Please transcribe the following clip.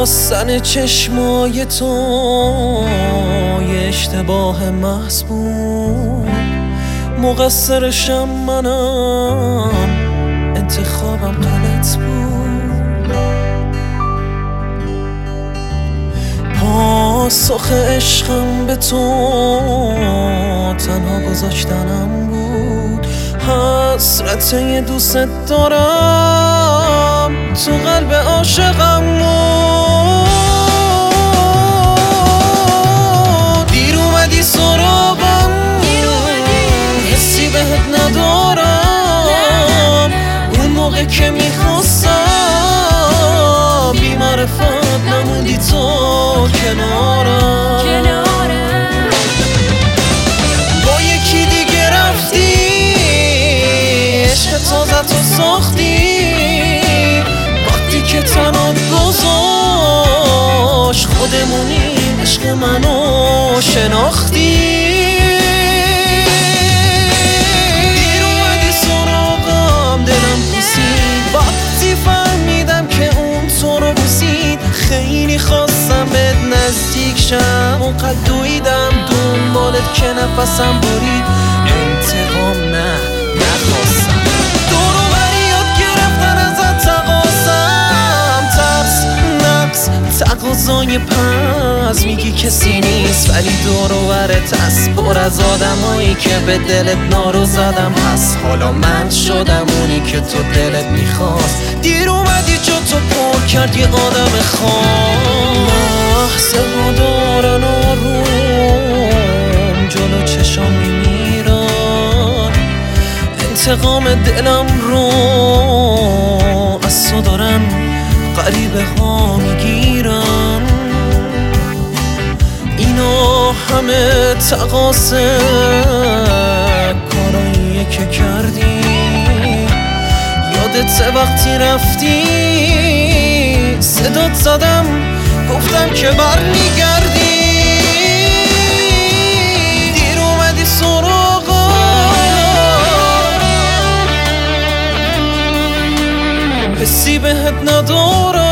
شکستن چشمای تو یه اشتباه محض بود، مقصرشم منم، انتخابم غلط بود. پاسخ عشقم به تو تنها گذاشتنم بود، حسرت یه دوست دارم تو قلب عاشقم بود. دیر اومدی سراغم، حسی بهت ندارم، اون موقع که میخواستم بی معرفت نموندی تو کنارم. با یکی دیگه رفتی، عشق تازه تو ساختی، وقتی که تنات گذاشت خودمونی عشق منو شناختی. دیر اومدی سراغم، دلم بوسید، وقتی فهمیدم که اون تو رو بوسید. خیلی خواستم بهت نزدیک شم، اونقدر دویدم دنبالت که نفسم برید. انتقام نخواستم، دور و بری یاد گرفتن ازت تقاضم، ترس نقص تقاضای پس میگی کسی نیست، ولی دور و برت هست پر از آدمایی که به دلت نارو زدم. پس حالا من شدم اونی که تو دلت میخواست. دیر اومدی جا تو پر کرد یه آدم خام، لحظه ها دارن آروم جلو چشام میمیرن، انتقام دلم رو از تو دارن غریبه ها میگیرن. اینا همه تقاصه کاراییه که کردی، یادت وقتی رفتی صدات زدم گفتم که برمیگردی. دیر اومدی سراغم، حسی بهت ندارم،